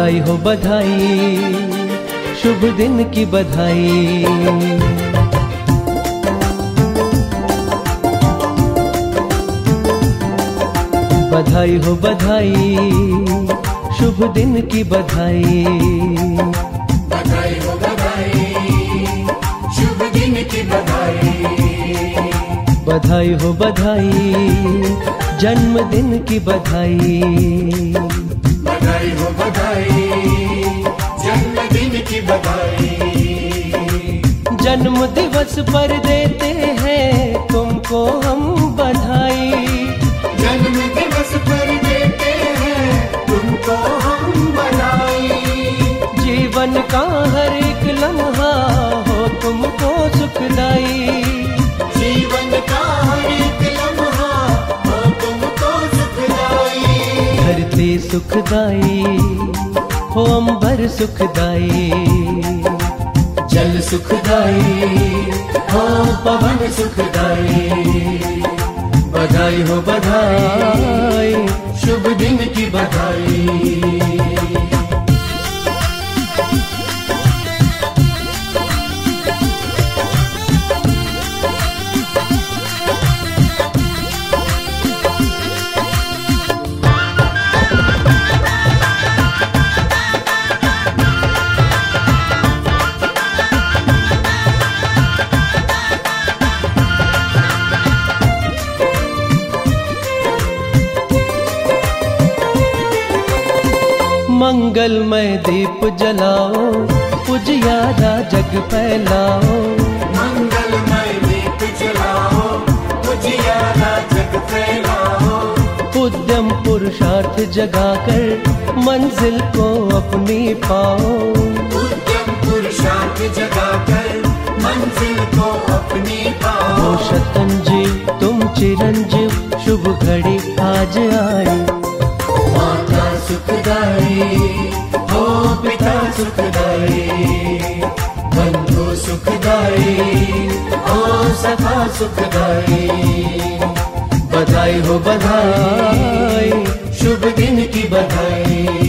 बधाई हो बधाई, शुभ दिन की बधाई। बधाई हो बधाई, शुभ दिन की बधाई। बधाई हो बधाई, शुभ दिन की बधाई। बधाई हो बधाई, जन्मदिन की बधाई। बधाई हो बधाई, जन्मदिन की बधाई। जन्म दिवस पर देते हैं तुमको हम बधाई। जन्म दिवस पर देते हैं तुमको हम बधाई। जीवन का हर एक लम्हा हो तुमको सुखदाई। जीवन का हर एक लम्हा हो तुमको सुखदाई। धरती सुखदाई हो अंबर सुखदाई। जल सुखदाई हो पवन सुखदाई। बधाई हो बधाई, शुभ दिन की बधाई। मंगलमय दीप जलाओ, उजियारा जग फैलाओ। मंगलमय दीप जलाओ, उजियारा जग फैलाओ। उद्यम पुरुषार्थ जगाकर मंजिल को अपनी पाओ। उद्यम पुरुषार्थ जगाकर मंजिल को अपनी पाओ। ओ शतंजीव तुम चिरंजीव, शुभ घड़ी आज आई। माता सुखदाई हो पिता सुखदाई। बंधु सुखदाई हो सखा सुखदाई। बधाई हो बधाई, शुभ दिन की बधाई।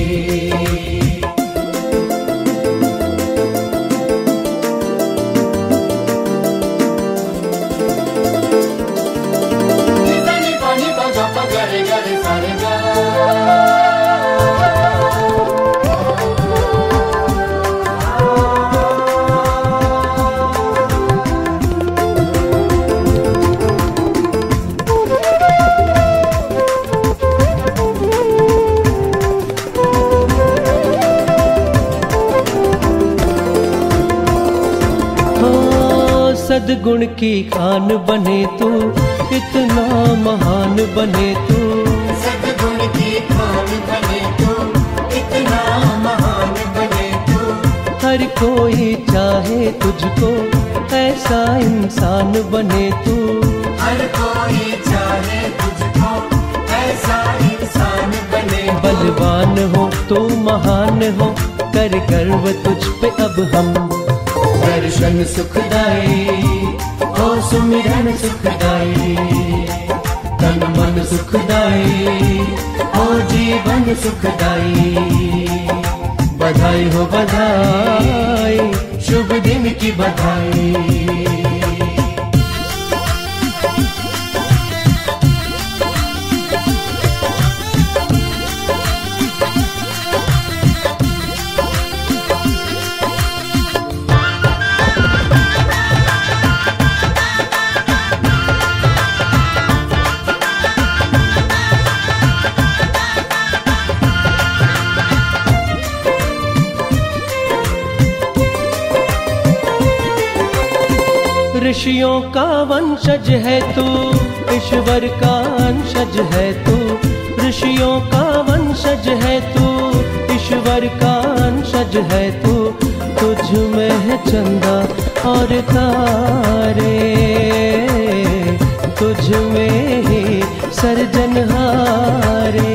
सद्गुण की खान बने तू, इतना महान बने तू। सद्गुण की खान बने तू, इतना महान बने तू। हर कोई चाहे तुझको, ऐसा इंसान बने तू। हर कोई चाहे तुझको, ऐसा इंसान बने। बलवान हो तो महान हो, कर गर्व तुझ पे अब हम। दर्शन सुखदाई हो सुमिरन सुखदाई। तन मन सुखदाई हो जीवन सुखदाई। बधाई हो बधाई, शुभ दिन की बधाई। ऋषियों का वंशज है तू, ईश्वर का अंशज है तू। ऋषियों का वंशज है तू, ईश्वर का अंशज है तू। तुझ में है चंदा और तारे, तुझ में ही सर्जनहारे।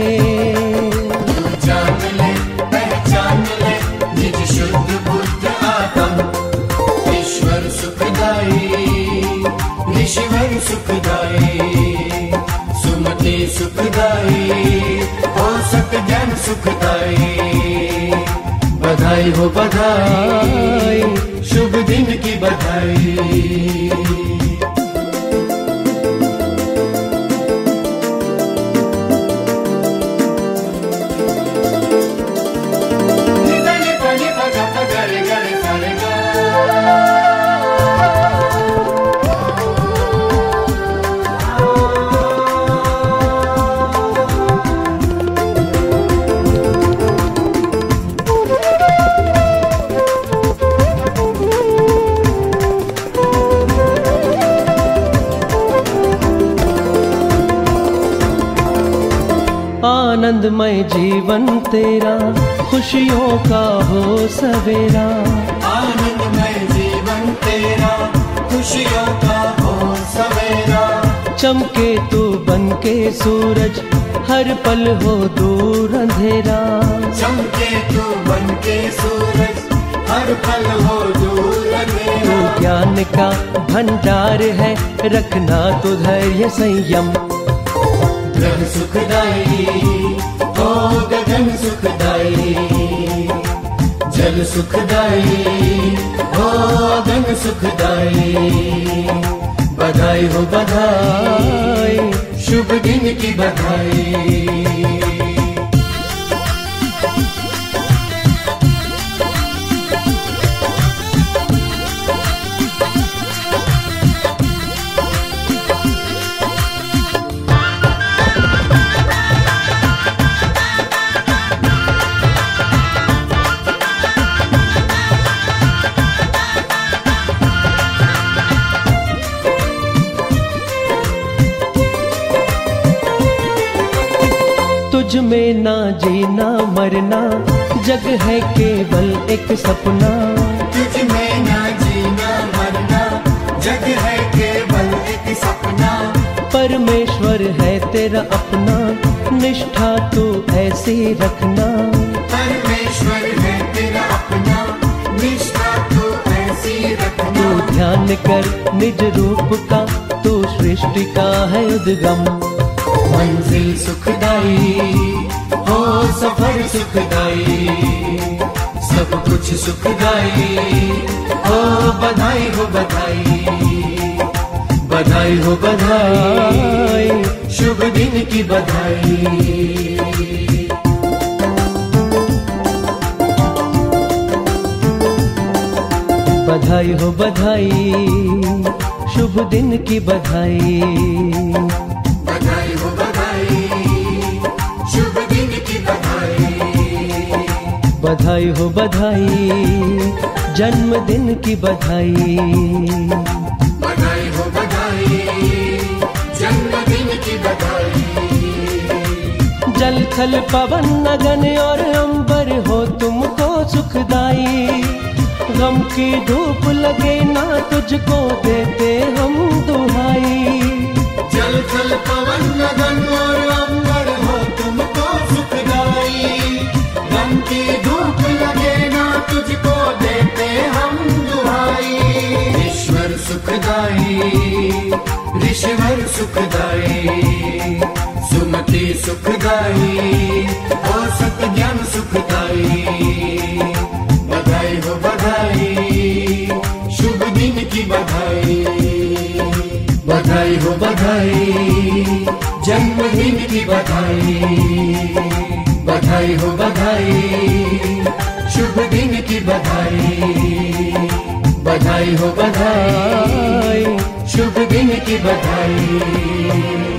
जान ले पहचान ले, निज शुद्ध बुद्ध आत्म। ईश्वर सुखदाई, ईश्वर सुखदाई। सुमति सुखदाई हो सत ज्ञान सुखदाई। बधाई हो बधाई, शुभ दिन की बधाई। आनंदमय जीवन तेरा, खुशियों का हो सवेरा। आनंदमय जीवन तेरा, खुशियों का हो सवेरा। चमके तू बनके सूरज, हर पल हो दूर अंधेरा। चमके तू बनके सूरज, हर पल हो दूर अंधेरा। तू ज्ञान का भंडार है, रखना तो धैर्य संयम। ग्रह सुखदाई, ओ गगन सुखदाई, जल सुखदाई, ओ गगन सुखदाई। बधाई हो बधाई, शुभ दिन की बधाई। तुझ में ना जीना मरना, जग है केवल एक सपना। तुझ में ना जीना मरना, जग है केवल एक सपना। परमेश्वर है तेरा अपना, निष्ठा तू ऐसी रखना। परमेश्वर है तेरा अपना, निष्ठा तू ऐसी रखना। तू ध्यान कर निज रूप का, तू सृष्टि का है उद्गम। मंजिल सुखदाई, हो सफर सुखदाई, सब कुछ सुखदाई। हो बधाई हो बधाई, बधाई हो बधाई, शुभ दिन की बधाई। बधाई हो बधाई, शुभ दिन की बधाई। बधाई हो बधाई, शुभ दिन की बधाई। बधाई हो बधाई, जन्मदिन की बधाई। बधाई हो बधाई, जन्मदिन की बधाई। जल थल पवन नगन और अंबर हो तुमको सुखदाई। गम की धूप लगे ना तुझको, देते हम दुहाई। जल थल पवन नगन और अंबर हो तुमको सुखदाई। गम की धूप लगे ना तुझको, देते हम दुहाई। ईश्वर सुखदाई, ऋषिवर सुखदाई, सुमति सुखदाई, हो सतज्ञान सुखदाई। बधाई हो बधाई, शुभ दिन की बधाई। बधाई हो बधाई, जन्मदिन की बधाई। बधाई हो बधाई, शुभ दिन की बधाई। बधाई हो बधाई, शुभ दिन की बधाई।